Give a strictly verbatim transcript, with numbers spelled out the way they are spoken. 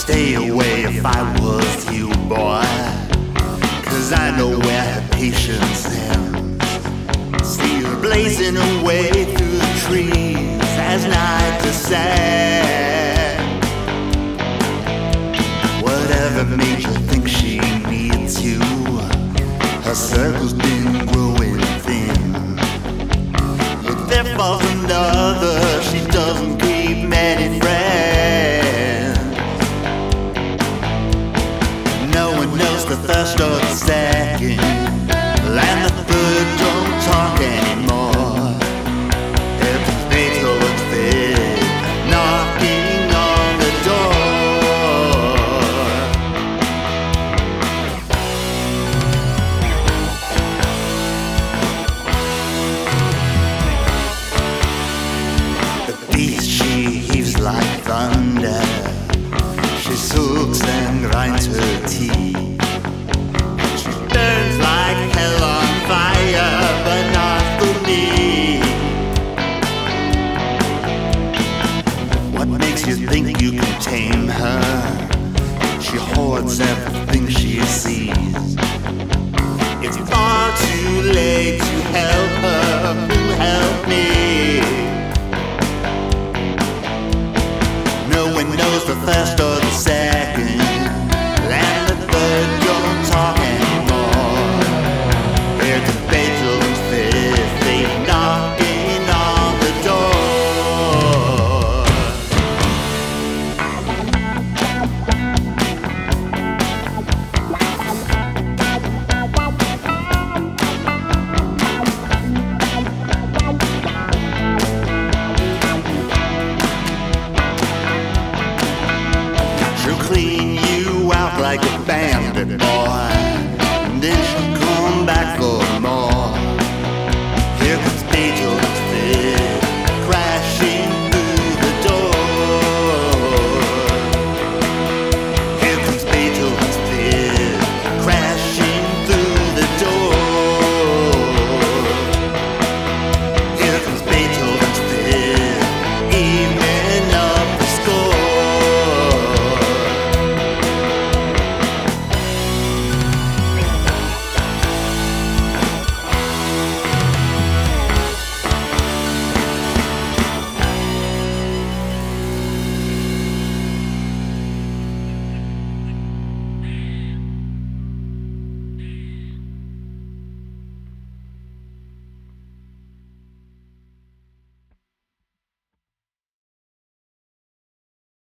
stay away if I was you, boy. Cause I know where her patience ends. See her blazing away through the trees as night descends. Whatever made you think she needs you, her circle's been growing thin. If there falls another, she doesn't keep many friends. No one knows the first or the second, and the third don't talk anymore. It's fatal and fit, knocking on the door. The beast, she heaves like thunder. She soaks and grinds her teeth. She burns like hell on fire, but not for me. What makes you think you can tame her? She hoards everything she sees. It's far too late to help her. Who help me? No one knows the first or the second, and the third don't talk anymore. They're the fatal and fifth, they're knocking on the door. She'll clean you out like a bandit, boy, and then she'll come back for more.